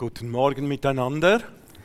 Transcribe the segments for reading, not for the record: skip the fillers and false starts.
Guten Morgen miteinander.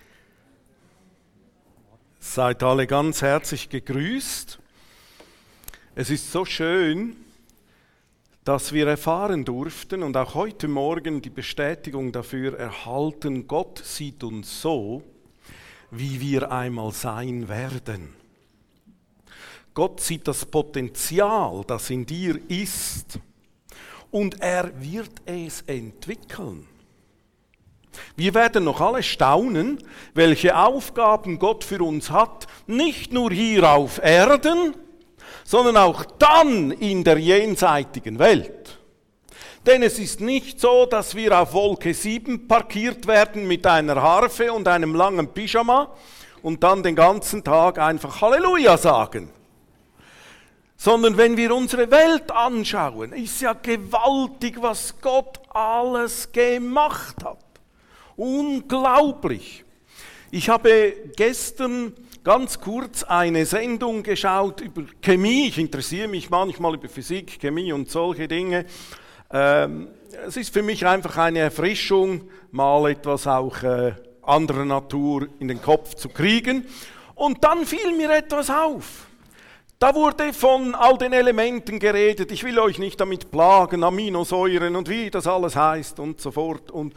Seid alle ganz herzlich gegrüßt. Es ist so schön, dass wir erfahren durften und auch heute Morgen die Bestätigung dafür erhalten, Gott sieht uns so, wie wir einmal sein werden. Gott sieht das Potenzial, das in dir ist, und er wird es entwickeln. Wir werden noch alle staunen, welche Aufgaben Gott für uns hat, nicht nur hier auf Erden, sondern auch dann in der jenseitigen Welt. Denn es ist nicht so, dass wir auf Wolke 7 parkiert werden mit einer Harfe und einem langen Pyjama und dann den ganzen Tag einfach Halleluja sagen. Sondern wenn wir unsere Welt anschauen, ist ja gewaltig, was Gott alles gemacht hat. Unglaublich. Ich habe gestern ganz kurz eine Sendung geschaut über Chemie. Ich interessiere mich manchmal über Physik, Chemie und solche Dinge. Es ist für mich einfach eine Erfrischung, mal etwas auch anderer Natur in den Kopf zu kriegen. Und dann fiel mir etwas auf. Da wurde von all den Elementen geredet. Ich will euch nicht damit plagen, Aminosäuren und wie das alles heißt und so fort. Und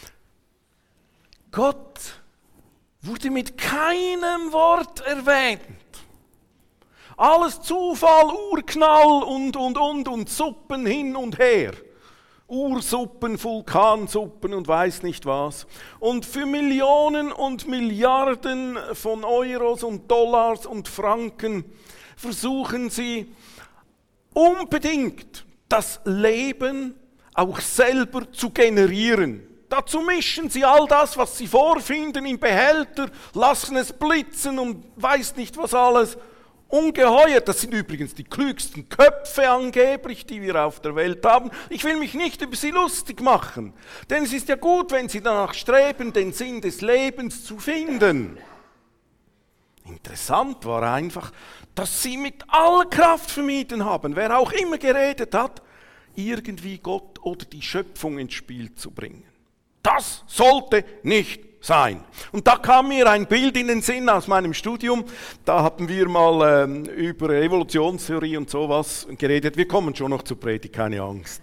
Gott wurde mit keinem Wort erwähnt. Alles Zufall, Urknall und Suppen hin und her. Ursuppen, Vulkansuppen und weiß nicht was. Und für Millionen und Milliarden von Euros und Dollars und Franken versuchen sie unbedingt das Leben auch selber zu generieren. Dazu mischen sie all das, was sie vorfinden, in Behälter, lassen es blitzen und weiß nicht was alles. Ungeheuer, das sind übrigens die klügsten Köpfe angeblich, die wir auf der Welt haben. Ich will mich nicht über sie lustig machen, denn es ist ja gut, wenn sie danach streben, den Sinn des Lebens zu finden. Interessant war einfach, dass sie mit aller Kraft vermieden haben, wer auch immer geredet hat, irgendwie Gott oder die Schöpfung ins Spiel zu bringen. Das sollte nicht sein. Und da kam mir ein Bild in den Sinn aus meinem Studium. Da hatten wir mal über Evolutionstheorie und sowas geredet. Wir kommen schon noch zur Predigt, keine Angst.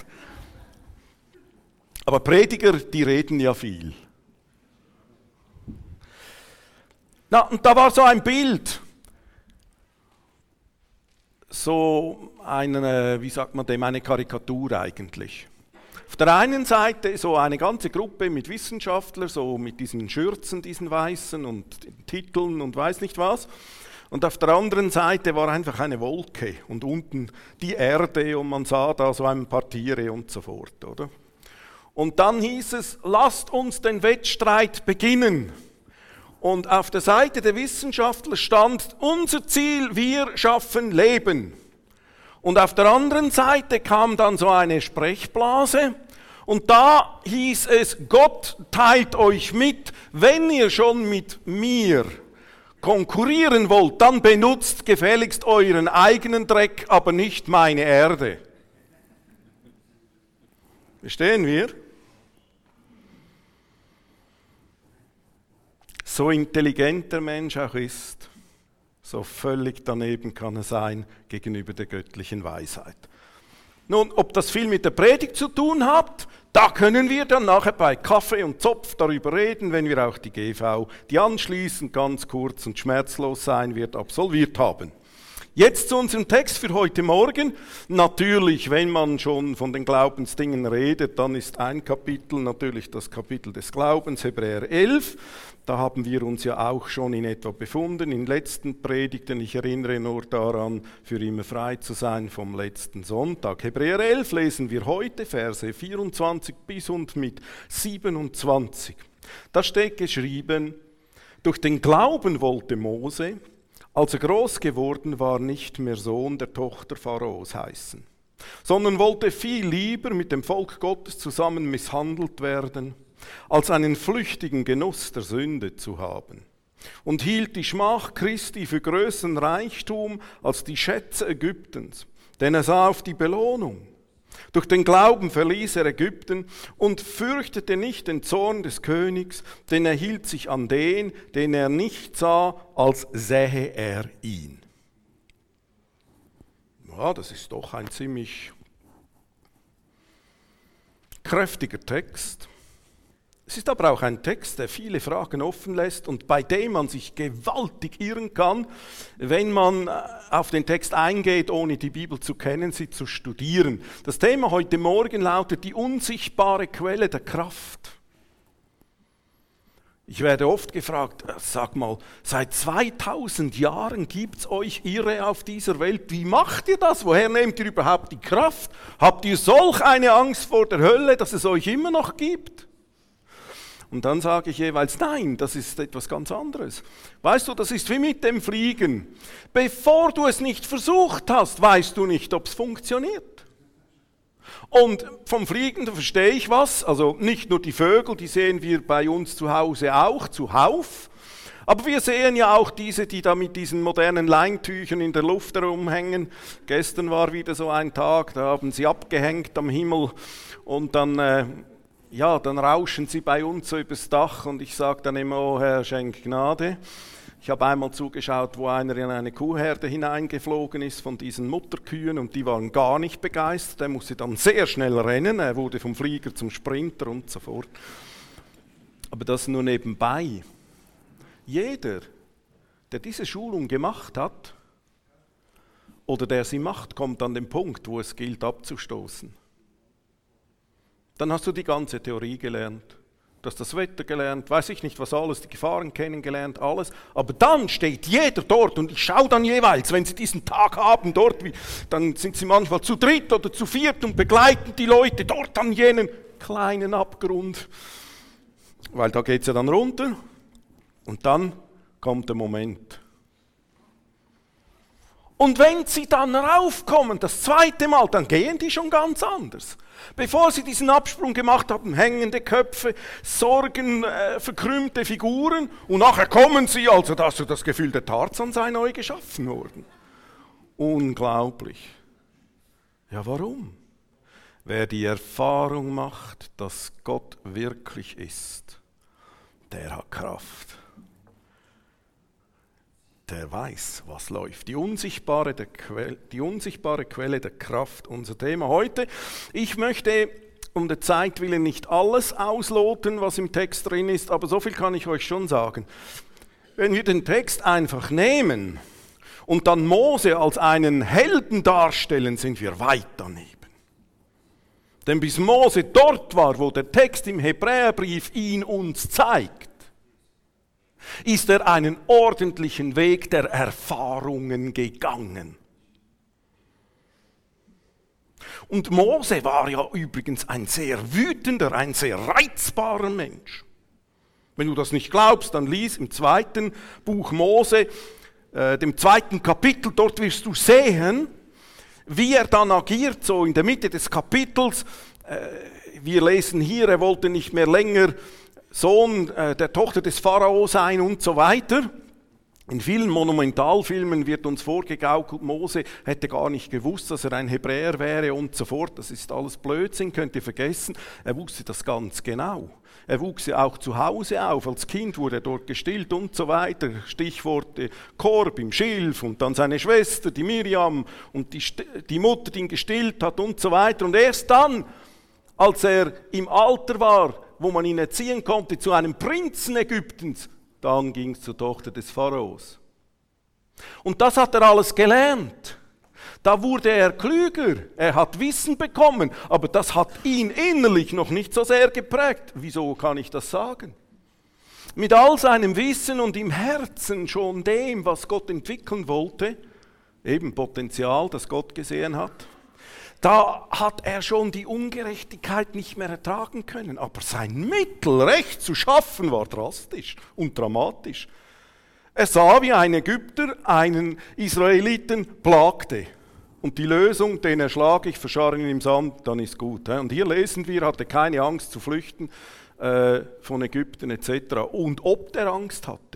Aber Prediger, die reden ja viel. Na, und da war so ein Bild. So eine, wie sagt man dem, eine Karikatur eigentlich. Auf der einen Seite so eine ganze Gruppe mit Wissenschaftlern, so mit diesen Schürzen, diesen weißen und Titeln und weiß nicht was. Und auf der anderen Seite war einfach eine Wolke und unten die Erde und man sah da so ein paar Tiere und so fort, oder? Und dann hieß es, lasst uns den Wettstreit beginnen. Und auf der Seite der Wissenschaftler stand, unser Ziel, wir schaffen Leben. Und auf der anderen Seite kam dann so eine Sprechblase und da hieß es, Gott teilt euch mit, wenn ihr schon mit mir konkurrieren wollt, dann benutzt gefälligst euren eigenen Dreck, aber nicht meine Erde. Verstehen wir? So intelligent der Mensch auch ist, so völlig daneben kann er sein gegenüber der göttlichen Weisheit. Nun, ob das viel mit der Predigt zu tun hat, da können wir dann nachher bei Kaffee und Zopf darüber reden, wenn wir auch die GV, die anschließend ganz kurz und schmerzlos sein wird, absolviert haben. Jetzt zu unserem Text für heute Morgen. Natürlich, wenn man schon von den Glaubensdingen redet, dann ist ein Kapitel natürlich das Kapitel des Glaubens, Hebräer 11. Da haben wir uns ja auch schon in etwa befunden, in letzten Predigten. Ich erinnere nur daran, für immer frei zu sein vom letzten Sonntag. Hebräer 11 lesen wir heute, Verse 24 bis und mit 27. Da steht geschrieben, durch den Glauben wollte Mose, als er groß geworden war, nicht mehr Sohn der Tochter Pharaos heißen, sondern wollte viel lieber mit dem Volk Gottes zusammen misshandelt werden, als einen flüchtigen Genuss der Sünde zu haben. Und hielt die Schmach Christi für größeren Reichtum als die Schätze Ägyptens, denn er sah auf die Belohnung. Durch den Glauben verließ er Ägypten und fürchtete nicht den Zorn des Königs, denn er hielt sich an den er nicht sah, als sähe er ihn. Ja, das ist doch ein ziemlich kräftiger Text. Es ist aber auch ein Text, der viele Fragen offen lässt und bei dem man sich gewaltig irren kann, wenn man auf den Text eingeht, ohne die Bibel zu kennen, sie zu studieren. Das Thema heute Morgen lautet die unsichtbare Quelle der Kraft. Ich werde oft gefragt, sag mal, seit 2000 Jahren gibt es euch Irre auf dieser Welt. Wie macht ihr das? Woher nehmt ihr überhaupt die Kraft? Habt ihr solch eine Angst vor der Hölle, dass es euch immer noch gibt? Und dann sage ich jeweils, nein, das ist etwas ganz anderes. Weißt du, das ist wie mit dem Fliegen. Bevor du es nicht versucht hast, weißt du nicht, ob es funktioniert. Und vom Fliegen, da verstehe ich was, also nicht nur die Vögel, die sehen wir bei uns zu Hause auch, zuhauf. Aber wir sehen ja auch diese, die da mit diesen modernen Leintüchern in der Luft herumhängen. Gestern war wieder so ein Tag, da haben sie abgehängt am Himmel und dann rauschen sie bei uns so übers Dach und ich sage dann immer, oh Herr, schenk Gnade. Ich habe einmal zugeschaut, wo einer in eine Kuhherde hineingeflogen ist von diesen Mutterkühen und die waren gar nicht begeistert. Er musste dann sehr schnell rennen, er wurde vom Flieger zum Sprinter und so fort. Aber das nur nebenbei. Jeder, der diese Schulung gemacht hat oder der sie macht, kommt an den Punkt, wo es gilt abzustoßen. Dann hast du die ganze Theorie gelernt, du hast das Wetter gelernt, weiß ich nicht was alles, die Gefahren kennengelernt, alles. Aber dann steht jeder dort und ich schaue dann jeweils, wenn sie diesen Tag haben dort, dann sind sie manchmal zu dritt oder zu viert und begleiten die Leute dort an jenen kleinen Abgrund. Weil da geht es ja dann runter und dann kommt der Moment. Und wenn sie dann raufkommen, das zweite Mal, dann gehen die schon ganz anders. Bevor sie diesen Absprung gemacht haben, hängende Köpfe, Sorgen, verkrümmte Figuren und nachher kommen sie, also da hast du das Gefühl, der Tarzan sei neu geschaffen worden. Unglaublich. Ja, warum? Wer die Erfahrung macht, dass Gott wirklich ist, der hat Kraft. Der weiß, was läuft. Die unsichtbare Quelle der Kraft, unser Thema heute. Ich möchte um der Zeit willen nicht alles ausloten, was im Text drin ist, aber so viel kann ich euch schon sagen. Wenn wir den Text einfach nehmen und dann Mose als einen Helden darstellen, sind wir weit daneben. Denn bis Mose dort war, wo der Text im Hebräerbrief ihn uns zeigt, ist er einen ordentlichen Weg der Erfahrungen gegangen. Und Mose war ja übrigens ein sehr wütender, ein sehr reizbarer Mensch. Wenn du das nicht glaubst, dann lies im 2. Buch Mose, dem 2. Kapitel, dort wirst du sehen, wie er dann agiert, so in der Mitte des Kapitels. Wir lesen hier, er wollte nicht mehr länger Sohn der Tochter des Pharao sein und so weiter. In vielen Monumentalfilmen wird uns vorgegaukelt, Mose hätte gar nicht gewusst, dass er ein Hebräer wäre und so fort. Das ist alles Blödsinn, könnt ihr vergessen. Er wusste das ganz genau. Er wuchs ja auch zu Hause auf. Als Kind wurde er dort gestillt und so weiter. Stichwort Korb im Schilf und dann seine Schwester, die Miriam und die Mutter, die ihn gestillt hat und so weiter. Und erst dann, als er im Alter war, wo man ihn erziehen konnte, zu einem Prinzen Ägyptens, dann ging es zur Tochter des Pharaos. Und das hat er alles gelernt. Da wurde er klüger, er hat Wissen bekommen, aber das hat ihn innerlich noch nicht so sehr geprägt. Wieso kann ich das sagen? Mit all seinem Wissen und im Herzen schon dem, was Gott entwickeln wollte, eben Potenzial, das Gott gesehen hat, da hat er schon die Ungerechtigkeit nicht mehr ertragen können. Aber sein Mittel, Recht zu schaffen, war drastisch und dramatisch. Er sah, wie ein Ägypter einen Israeliten plagte. Und die Lösung, den erschlage ich, verscharre ihn im Sand, dann ist gut. Und hier lesen wir, er hatte keine Angst zu flüchten von Ägypten etc. Und ob der Angst hatte,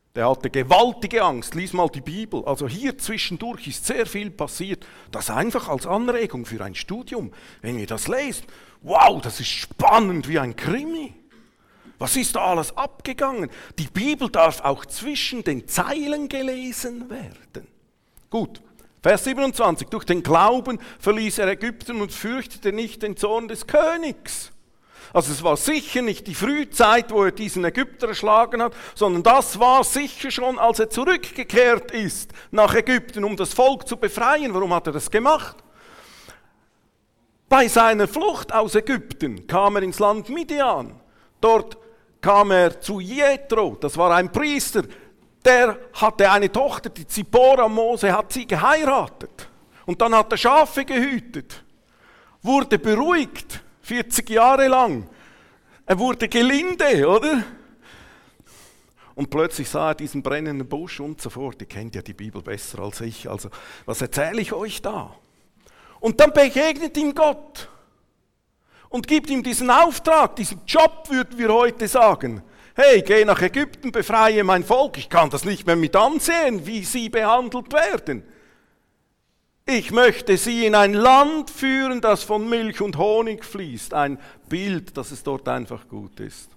Der hatte gewaltige Angst. Lies mal die Bibel. Also hier zwischendurch ist sehr viel passiert. Das einfach als Anregung für ein Studium. Wenn ihr das lest, wow, das ist spannend wie ein Krimi. Was ist da alles abgegangen? Die Bibel darf auch zwischen den Zeilen gelesen werden. Gut, Vers 27. Durch den Glauben verließ er Ägypten und fürchtete nicht den Zorn des Königs. Also es war sicher nicht die Frühzeit, wo er diesen Ägypter erschlagen hat, sondern das war sicher schon, als er zurückgekehrt ist nach Ägypten, um das Volk zu befreien. Warum hat er das gemacht? Bei seiner Flucht aus Ägypten kam er ins Land Midian. Dort kam er zu Jethro, das war ein Priester, der hatte eine Tochter, die Zipporah. Mose hat sie geheiratet. Und dann hat er Schafe gehütet, wurde beruhigt, 40 Jahre lang. Er wurde gelinde, oder? Und plötzlich sah er diesen brennenden Busch und so fort. Ihr kennt ja die Bibel besser als ich, also was erzähle ich euch da? Und dann begegnet ihm Gott und gibt ihm diesen Auftrag, diesen Job, würden wir heute sagen. Hey, geh nach Ägypten, befreie mein Volk. Ich kann das nicht mehr mit ansehen, wie sie behandelt werden. Ich möchte sie in ein Land führen, das von Milch und Honig fließt. Ein Bild, dass es dort einfach gut ist.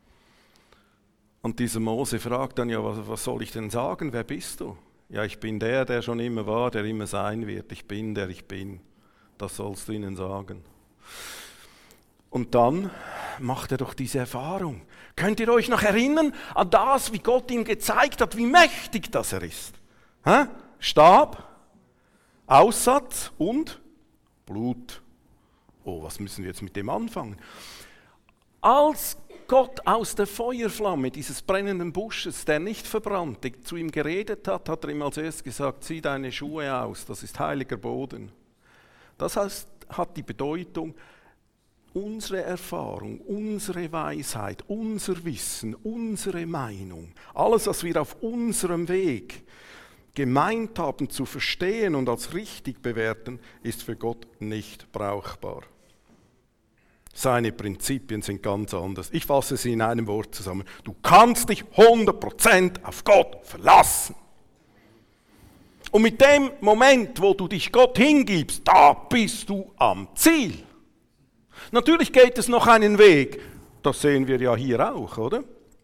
Und dieser Mose fragt dann, ja, was soll ich denn sagen? Wer bist du? Ja, ich bin der schon immer war, der immer sein wird. Ich bin, der ich bin. Das sollst du ihnen sagen. Und dann macht er doch diese Erfahrung. Könnt ihr euch noch erinnern an das, wie Gott ihm gezeigt hat, wie mächtig das er ist? Stab, Aussatz und Blut. Oh, was müssen wir jetzt mit dem anfangen? Als Gott aus der Feuerflamme dieses brennenden Busches, der nicht verbrannte, zu ihm geredet hat, hat er ihm als erstes gesagt, zieh deine Schuhe aus, das ist heiliger Boden. Das heißt, hat die Bedeutung, unsere Erfahrung, unsere Weisheit, unser Wissen, unsere Meinung, alles, was wir auf unserem Weg gemeint haben zu verstehen und als richtig bewerten, ist für Gott nicht brauchbar. Seine Prinzipien sind ganz anders. Ich fasse sie in einem Wort zusammen. Du kannst dich 100% auf Gott verlassen. Und mit dem Moment, wo du dich Gott hingibst, da bist du am Ziel. Natürlich geht es noch einen Weg. Das sehen wir ja hier auch, oder?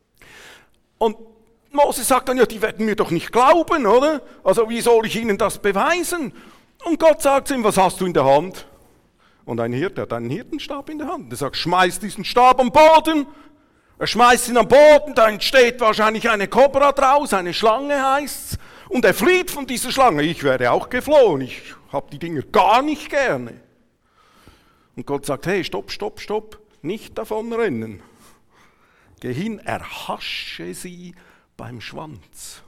Und Mose sagt dann, ja, die werden mir doch nicht glauben, oder? Also wie soll ich ihnen das beweisen? Und Gott sagt zu ihm, was hast du in der Hand? Und ein Hirte hat einen Hirtenstab in der Hand. Er sagt, schmeiß diesen Stab am Boden. Er schmeißt ihn am Boden, da entsteht wahrscheinlich eine Kobra draus, eine Schlange heißt's. Und er flieht von dieser Schlange. Ich wäre auch geflohen, ich habe die Dinger gar nicht gerne. Und Gott sagt, hey, stopp, nicht davonrennen. Geh hin, erhasche sie beim Schwanz.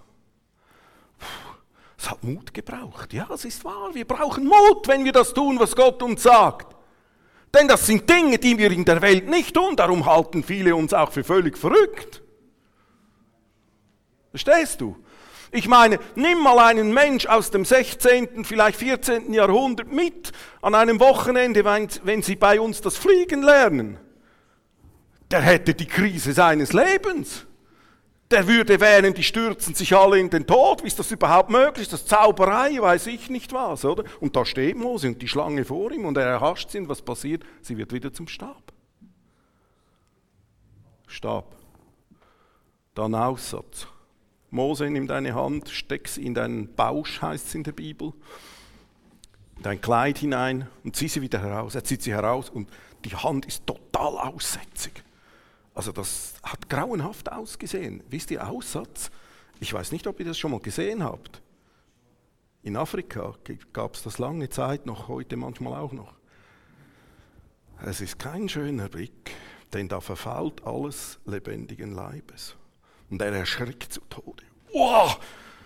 Es hat Mut gebraucht. Ja, es ist wahr, wir brauchen Mut, wenn wir das tun, was Gott uns sagt. Denn das sind Dinge, die wir in der Welt nicht tun, darum halten viele uns auch für völlig verrückt. Verstehst du? Ich meine, nimm mal einen Mensch aus dem 16., vielleicht 14. Jahrhundert mit an einem Wochenende, wenn sie bei uns das Fliegen lernen. Der hätte die Krise seines Lebens. Der würde wähnen, die stürzen sich alle in den Tod. Wie ist das überhaupt möglich? Das ist Zauberei, weiß ich nicht was, oder? Und da steht Mose und die Schlange vor ihm und er erhascht sie und was passiert? Sie wird wieder zum Stab. Stab. Dann Aussatz. Mose, nimm deine Hand, steck sie in deinen Bausch, heißt es in der Bibel, in dein Kleid hinein und zieh sie wieder heraus. Er zieht sie heraus und die Hand ist total aussätzig. Also das hat grauenhaft ausgesehen. Wisst ihr, Aussatz? Ich weiß nicht, ob ihr das schon mal gesehen habt. In Afrika gab es das lange Zeit noch, heute manchmal auch noch. Es ist kein schöner Blick, denn da verfault alles lebendigen Leibes. Und er erschrickt zu Tode. Wow!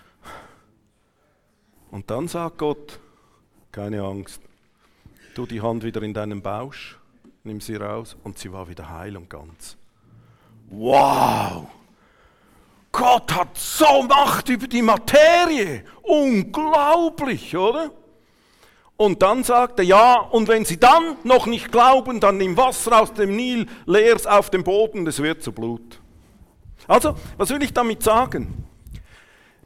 Und dann sagt Gott, keine Angst, tu die Hand wieder in deinen Bausch, nimm sie raus und sie war wieder heil und ganz. Wow! Gott hat so Macht über die Materie. Unglaublich, oder? Und dann sagt er, ja, und wenn sie dann noch nicht glauben, dann nimm Wasser aus dem Nil, leer's auf den Boden, es wird zu Blut. Also, was will ich damit sagen?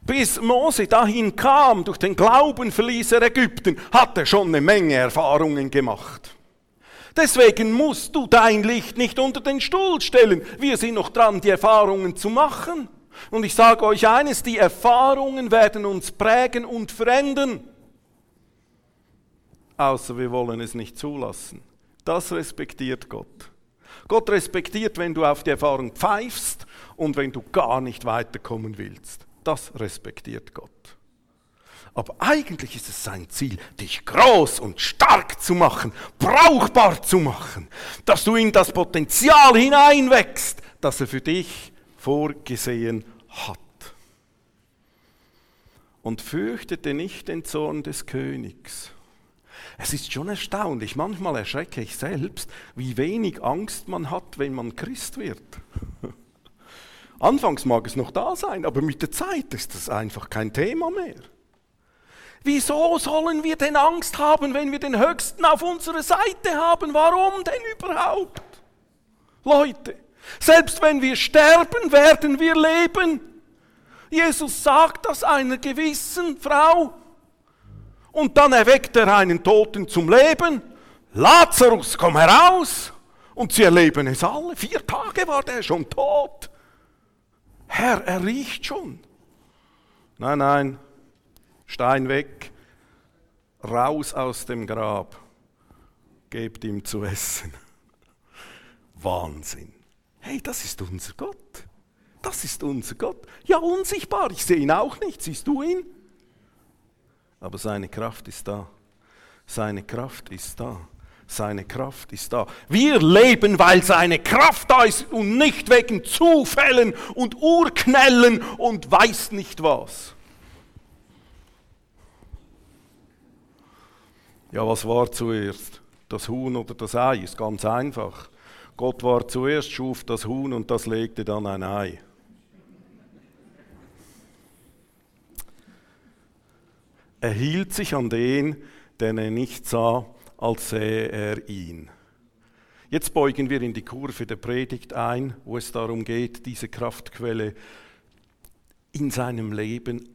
Bis Mose dahin kam, durch den Glauben verließ er Ägypten, hat er schon eine Menge Erfahrungen gemacht. Deswegen musst du dein Licht nicht unter den Stuhl stellen. Wir sind noch dran, die Erfahrungen zu machen. Und ich sage euch eines, die Erfahrungen werden uns prägen und verändern. Außer wir wollen es nicht zulassen. Das respektiert Gott. Gott respektiert, wenn du auf die Erfahrung pfeifst und wenn du gar nicht weiterkommen willst. Das respektiert Gott. Aber eigentlich ist es sein Ziel, dich groß und stark zu machen, brauchbar zu machen, dass du in das Potenzial hineinwächst, das er für dich vorgesehen hat. Und fürchtete nicht den Zorn des Königs. Es ist schon erstaunlich, manchmal erschrecke ich selbst, wie wenig Angst man hat, wenn man Christ wird. Anfangs mag es noch da sein, aber mit der Zeit ist das einfach kein Thema mehr. Wieso sollen wir denn Angst haben, wenn wir den Höchsten auf unserer Seite haben? Warum denn überhaupt? Leute, selbst wenn wir sterben, werden wir leben. Jesus sagt das einer gewissen Frau. Und dann erweckt er einen Toten zum Leben. Lazarus, komm heraus. Und sie erleben es alle. 4 Tage war der schon tot. Herr, er riecht schon. Nein, nein, Stein weg, raus aus dem Grab, gebt ihm zu essen. Wahnsinn. Hey, das ist unser Gott. Das ist unser Gott. Ja, unsichtbar, ich sehe ihn auch nicht. Siehst du ihn? Aber seine Kraft ist da. Seine Kraft ist da. Seine Kraft ist da. Wir leben, weil seine Kraft da ist und nicht wegen Zufällen und Urknällen und weiß nicht was. Ja, was war zuerst? Das Huhn oder das Ei? Ist ganz einfach. Gott war zuerst, schuf das Huhn und das legte dann ein Ei. Er hielt sich an den, den er nicht sah, als sähe er ihn. Jetzt beugen wir in die Kurve der Predigt ein, wo es darum geht, diese Kraftquelle in seinem Leben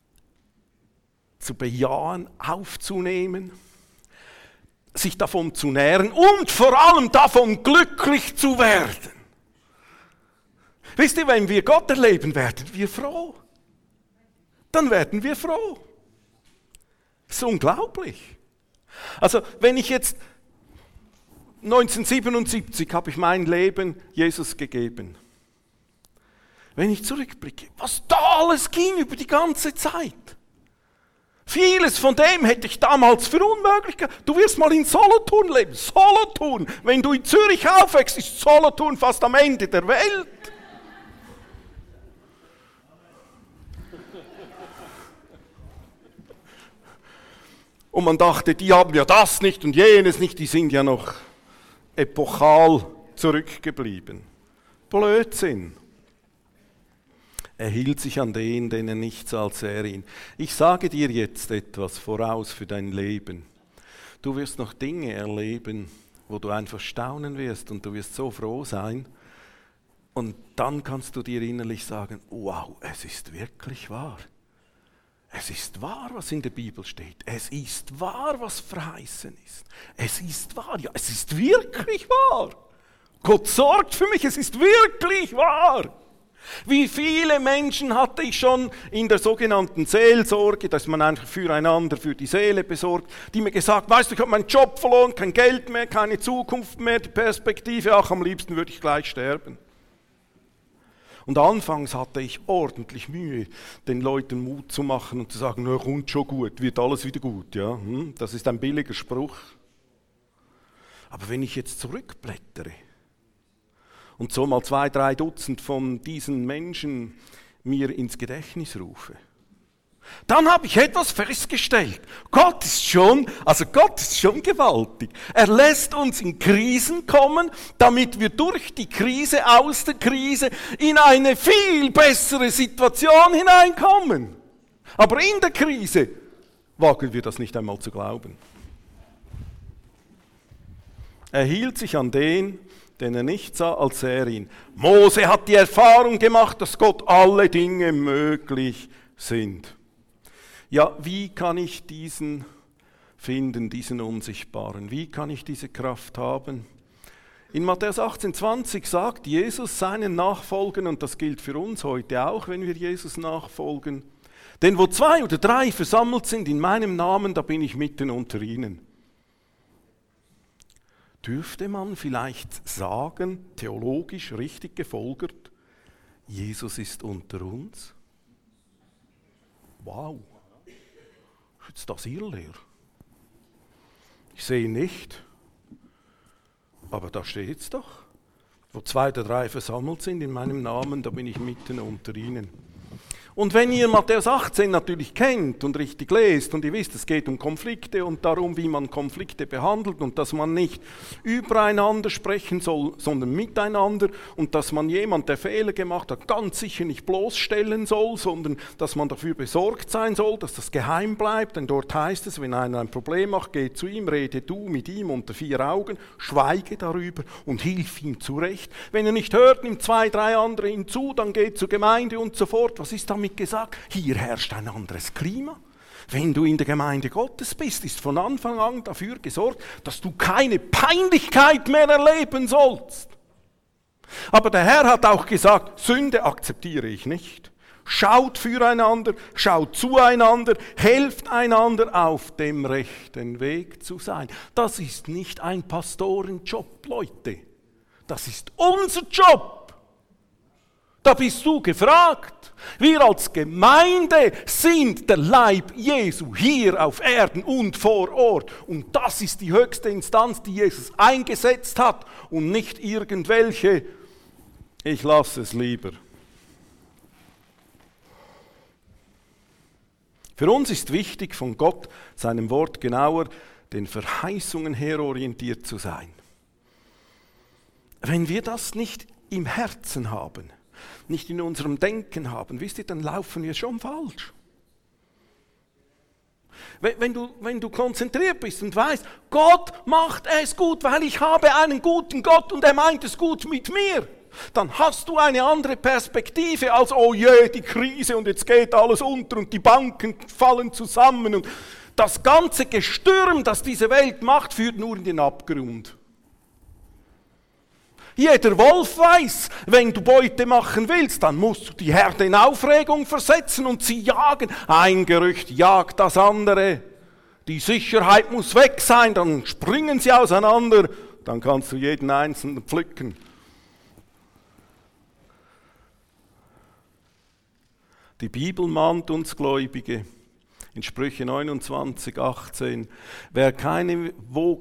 zu bejahen, aufzunehmen, sich davon zu nähren und vor allem davon glücklich zu werden. Wisst ihr, wenn wir Gott erleben, werden wir froh. Dann werden wir froh. Das ist unglaublich. Also, wenn ich jetzt 1977 habe ich mein Leben Jesus gegeben. Wenn ich zurückblicke, was da alles ging über die ganze Zeit. Vieles von dem hätte ich damals für unmöglich gehalten. Du wirst mal in Solothurn leben. Solothurn. Wenn du in Zürich aufwächst, ist Solothurn fast am Ende der Welt. Und man dachte, die haben ja das nicht und jenes nicht, die sind ja noch epochal zurückgeblieben. Blödsinn. Er hielt sich an den, den er nicht sah, als er ihn. Ich sage dir jetzt etwas voraus für dein Leben. Du wirst noch Dinge erleben, wo du einfach staunen wirst und du wirst so froh sein. Und dann kannst du dir innerlich sagen, wow, es ist wirklich wahr. Es ist wahr, was in der Bibel steht. Es ist wahr, was verheißen ist. Es ist wahr, ja, es ist wirklich wahr. Gott sorgt für mich, es ist wirklich wahr. Wie viele Menschen hatte ich schon in der sogenannten Seelsorge, dass man einfach füreinander, für die Seele besorgt, die mir gesagt, weißt du, ich habe meinen Job verloren, kein Geld mehr, keine Zukunft mehr, die Perspektive, ach, am liebsten würde ich gleich sterben. Und anfangs hatte ich ordentlich Mühe, den Leuten Mut zu machen und zu sagen, na, kommt schon gut, wird alles wieder gut. Ja? Das ist ein billiger Spruch. Aber wenn ich jetzt zurückblättere und so mal 2, 3 Dutzend von diesen Menschen mir ins Gedächtnis rufe, dann habe ich etwas festgestellt. Gott ist schon gewaltig. Er lässt uns in Krisen kommen, damit wir durch die Krise, aus der Krise, in eine viel bessere Situation hineinkommen. Aber in der Krise wagen wir das nicht einmal zu glauben. Er hielt sich an den, den er nicht sah, als sähe er ihn. Mose hat die Erfahrung gemacht, dass Gott alle Dinge möglich sind. Ja, wie kann ich diesen finden, diesen Unsichtbaren? Wie kann ich diese Kraft haben? In Matthäus 18,20 sagt Jesus seinen Nachfolgern, und das gilt für uns heute auch, wenn wir Jesus nachfolgen, denn wo 2 oder 3 versammelt sind in meinem Namen, da bin ich mitten unter ihnen. Dürfte man vielleicht sagen, theologisch richtig gefolgert, Jesus ist unter uns? Wow, ist jetzt das irrlehr? Ich sehe ihn nicht, aber da steht es doch. Wo 2 oder 3 versammelt sind in meinem Namen, da bin ich mitten unter ihnen. Und wenn ihr Matthäus 18 natürlich kennt und richtig lest und ihr wisst, es geht um Konflikte und darum, wie man Konflikte behandelt und dass man nicht übereinander sprechen soll, sondern miteinander und dass man jemand, der Fehler gemacht hat, ganz sicher nicht bloßstellen soll, sondern dass man dafür besorgt sein soll, dass das geheim bleibt, denn dort heißt es, wenn einer ein Problem macht, geh zu ihm, rede du mit ihm unter 4 Augen, schweige darüber und hilf ihm zurecht. Wenn er nicht hört, nimm 2, 3 andere hinzu, dann geh zur Gemeinde und so fort. Was ist damit gesagt? Hier herrscht ein anderes Klima. Wenn du in der Gemeinde Gottes bist, ist von Anfang an dafür gesorgt, dass du keine Peinlichkeit mehr erleben sollst. Aber der Herr hat auch gesagt, Sünde akzeptiere ich nicht. Schaut füreinander, schaut zueinander, helft einander auf dem rechten Weg zu sein. Das ist nicht ein Pastorenjob, Leute. Das ist unser Job. Da bist du gefragt. Wir als Gemeinde sind der Leib Jesu hier auf Erden und vor Ort. Und das ist die höchste Instanz, die Jesus eingesetzt hat und nicht irgendwelche, ich lasse es lieber. Für uns ist wichtig, von Gott, seinem Wort genauer, den Verheißungen her orientiert zu sein. Wenn wir das nicht im Herzen haben, nicht in unserem Denken haben, wisst ihr, dann laufen wir schon falsch. Wenn du konzentriert bist und weißt, Gott macht es gut, weil ich habe einen guten Gott und er meint es gut mit mir, dann hast du eine andere Perspektive als, oh je, die Krise und jetzt geht alles unter und die Banken fallen zusammen und das ganze Gestürm, das diese Welt macht, führt nur in den Abgrund. Jeder Wolf weiß, wenn du Beute machen willst, dann musst du die Herde in Aufregung versetzen und sie jagen. Ein Gerücht jagt das andere. Die Sicherheit muss weg sein, dann springen sie auseinander. Dann kannst du jeden Einzelnen pflücken. Die Bibel mahnt uns Gläubige in Sprüche 29, 18, wenn keine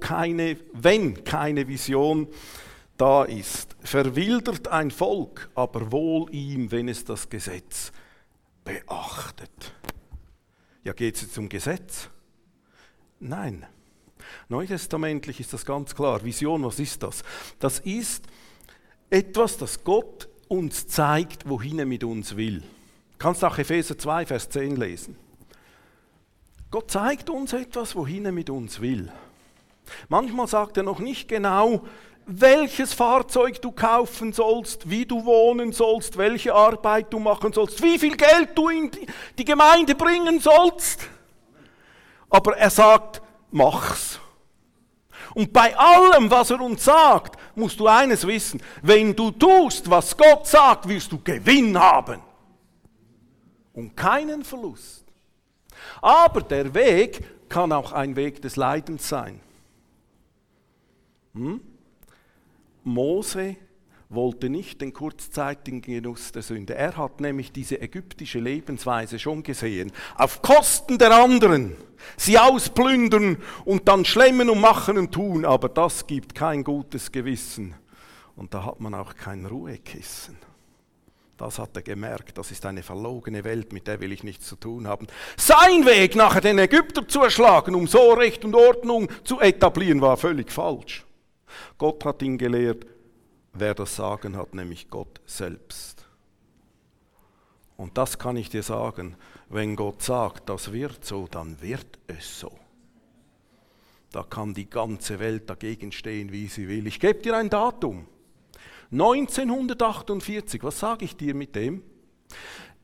Vision da ist, verwildert ein Volk, aber wohl ihm, wenn es das Gesetz beachtet. Ja, geht es jetzt um Gesetz? Nein. Neutestamentlich ist das ganz klar. Vision, was ist das? Das ist etwas, das Gott uns zeigt, wohin er mit uns will. Du kannst auch Epheser 2, Vers 10 lesen. Gott zeigt uns etwas, wohin er mit uns will. Manchmal sagt er noch nicht genau, welches Fahrzeug du kaufen sollst, wie du wohnen sollst, welche Arbeit du machen sollst, wie viel Geld du in die Gemeinde bringen sollst. Aber er sagt, mach's. Und bei allem, was er uns sagt, musst du eines wissen, wenn du tust, was Gott sagt, wirst du Gewinn haben. Und keinen Verlust. Aber der Weg kann auch ein Weg des Leidens sein. Mose wollte nicht den kurzzeitigen Genuss der Sünde. Er hat nämlich diese ägyptische Lebensweise schon gesehen. Auf Kosten der anderen. Sie ausplündern und dann schlemmen und machen und tun. Aber das gibt kein gutes Gewissen. Und da hat man auch kein Ruhekissen. Das hat er gemerkt. Das ist eine verlogene Welt, mit der will ich nichts zu tun haben. Sein Weg, nachher den Ägypter zu erschlagen, um so Recht und Ordnung zu etablieren, war völlig falsch. Gott hat ihn gelehrt, wer das Sagen hat, nämlich Gott selbst. Und das kann ich dir sagen, wenn Gott sagt, das wird so, dann wird es so. Da kann die ganze Welt dagegen stehen, wie sie will. Ich gebe dir ein Datum. 1948, was sage ich dir mit dem?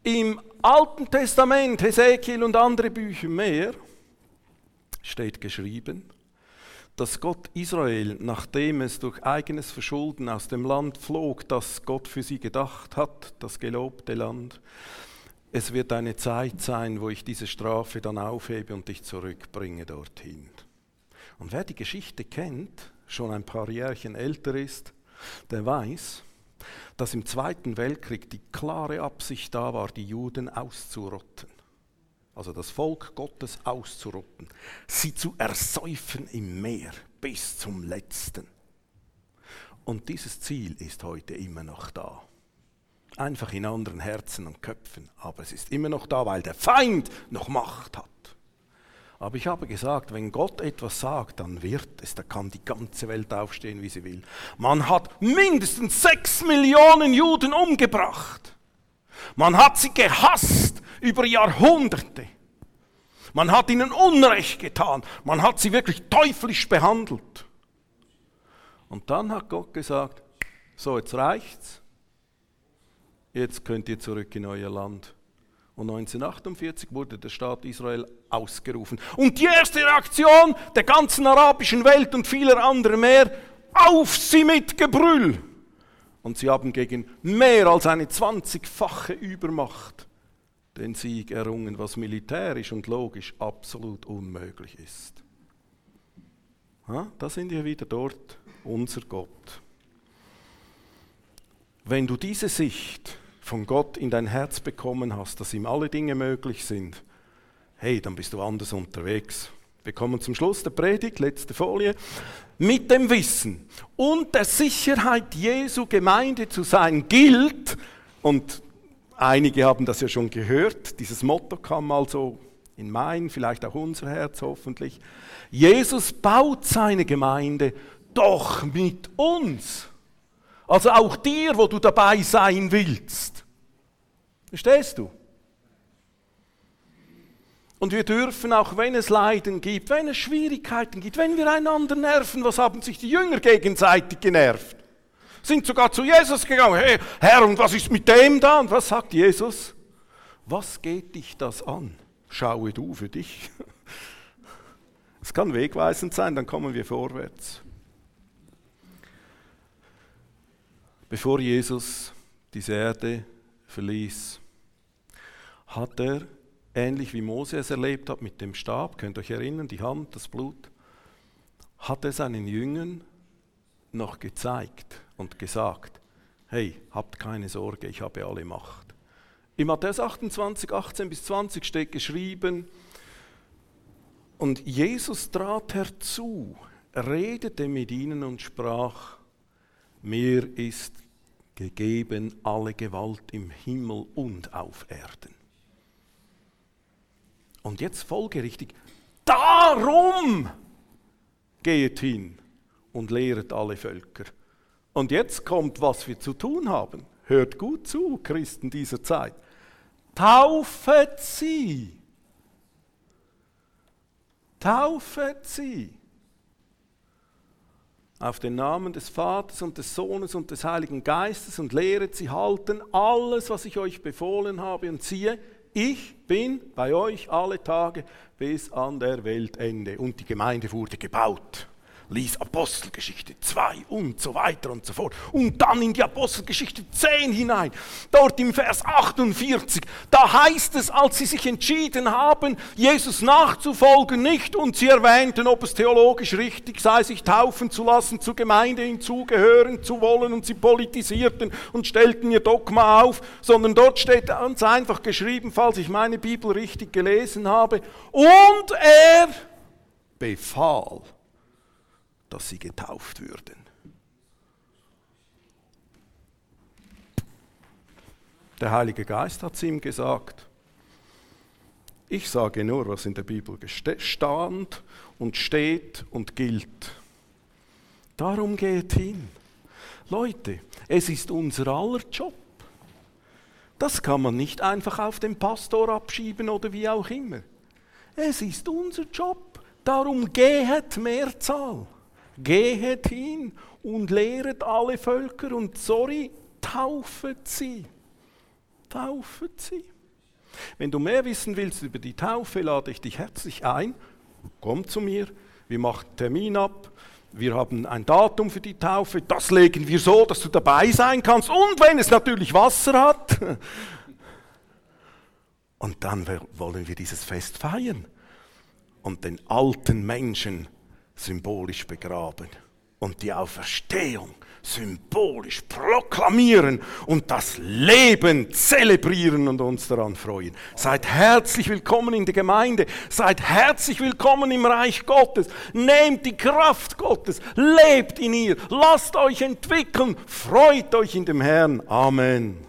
Im Alten Testament, Hesekiel und andere Bücher mehr, steht geschrieben, dass Gott Israel, nachdem es durch eigenes Verschulden aus dem Land flog, das Gott für sie gedacht hat, das gelobte Land, es wird eine Zeit sein, wo ich diese Strafe dann aufhebe und dich zurückbringe dorthin. Und wer die Geschichte kennt, schon ein paar Jährchen älter ist, der weiß, dass im Zweiten Weltkrieg die klare Absicht da war, die Juden auszurotten. Also das Volk Gottes auszurotten, sie zu ersäufen im Meer bis zum Letzten. Und dieses Ziel ist heute immer noch da. Einfach in anderen Herzen und Köpfen, aber es ist immer noch da, weil der Feind noch Macht hat. Aber ich habe gesagt, wenn Gott etwas sagt, dann wird es, da kann die ganze Welt aufstehen, wie sie will. Man hat mindestens 6 Millionen Juden umgebracht. Man hat sie gehasst über Jahrhunderte. Man hat ihnen Unrecht getan. Man hat sie wirklich teuflisch behandelt. Und dann hat Gott gesagt, so jetzt reicht's. Jetzt könnt ihr zurück in euer Land. Und 1948 wurde der Staat Israel ausgerufen. Und die erste Reaktion der ganzen arabischen Welt und vieler anderer mehr, auf sie mit Gebrüll. Und sie haben gegen mehr als eine 20-fache Übermacht den Sieg errungen, was militärisch und logisch absolut unmöglich ist. Da sind wir wieder dort, unser Gott. Wenn du diese Sicht von Gott in dein Herz bekommen hast, dass ihm alle Dinge möglich sind, hey, dann bist du anders unterwegs. Wir kommen zum Schluss der Predigt, letzte Folie. Mit dem Wissen und der Sicherheit, Jesu Gemeinde zu sein, gilt, und einige haben das ja schon gehört, dieses Motto kam mal so in mein, vielleicht auch unser Herz hoffentlich, Jesus baut seine Gemeinde doch mit uns. Also auch dir, wo du dabei sein willst. Verstehst du? Und wir dürfen, auch wenn es Leiden gibt, wenn es Schwierigkeiten gibt, wenn wir einander nerven, was haben sich die Jünger gegenseitig genervt? Sind sogar zu Jesus gegangen. Hey, Herr, und was ist mit dem da? Und was sagt Jesus? Was geht dich das an? Schaue du für dich. Es kann wegweisend sein, dann kommen wir vorwärts. Bevor Jesus diese Erde verließ, hat er, ähnlich wie Mose es erlebt hat mit dem Stab, könnt ihr euch erinnern, die Hand, das Blut, hat er seinen Jüngern noch gezeigt und gesagt, hey, habt keine Sorge, ich habe alle Macht. In Matthäus 28, 18 bis 20 steht geschrieben, und Jesus trat herzu, redete mit ihnen und sprach, mir ist gegeben alle Gewalt im Himmel und auf Erden. Und jetzt folgerichtig, darum geht hin und lehret alle Völker. Und jetzt kommt, was wir zu tun haben. Hört gut zu, Christen dieser Zeit. Taufet sie. Taufet sie. Auf den Namen des Vaters und des Sohnes und des Heiligen Geistes und lehret sie halten alles, was ich euch befohlen habe. Und siehe, ich bin bei euch alle Tage bis an der Weltende. Und die Gemeinde wurde gebaut. Lies Apostelgeschichte 2 und so weiter und so fort. Und dann in die Apostelgeschichte 10 hinein. Dort im Vers 48, da heißt es, als sie sich entschieden haben, Jesus nachzufolgen, nicht, und sie erwähnten, ob es theologisch richtig sei, sich taufen zu lassen, zur Gemeinde hinzugehören zu wollen, und sie politisierten und stellten ihr Dogma auf, sondern dort steht ganz einfach geschrieben, falls ich meine Bibel richtig gelesen habe, und er befahl, dass sie getauft würden. Der Heilige Geist hat es ihm gesagt. Ich sage nur, was in der Bibel stand und steht und gilt. Darum geht hin. Leute, es ist unser aller Job. Das kann man nicht einfach auf den Pastor abschieben oder wie auch immer. Es ist unser Job. Darum gehet Mehrzahl. Gehet hin und lehret alle Völker und taufet sie. Taufet sie. Wenn du mehr wissen willst über die Taufe, lade ich dich herzlich ein. Komm zu mir, wir machen einen Termin ab. Wir haben ein Datum für die Taufe, das legen wir so, dass du dabei sein kannst. Und wenn es natürlich Wasser hat. Und dann wollen wir dieses Fest feiern und den alten Menschen symbolisch begraben und die Auferstehung symbolisch proklamieren und das Leben zelebrieren und uns daran freuen. Seid herzlich willkommen in der Gemeinde, seid herzlich willkommen im Reich Gottes, nehmt die Kraft Gottes, lebt in ihr, lasst euch entwickeln, freut euch in dem Herrn. Amen.